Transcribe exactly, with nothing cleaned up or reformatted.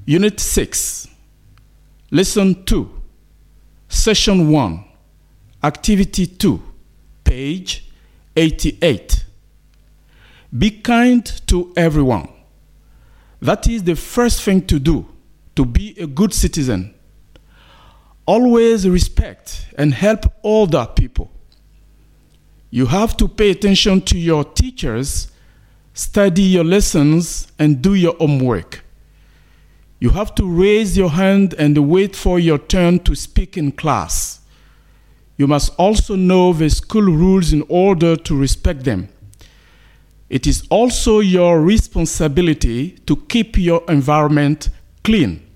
Unit six, Lesson two, Session one, Activity two, page eighty-eight. Be kind to everyone. That is the first thing to do to be a good citizen. Always respect and help older people. You have to pay attention to your teachers, study your lessons, and do your homework. You have to raise your hand and wait for your turn to speak in class. You must also know the school rules in order to respect them. It is also your responsibility to keep your environment clean.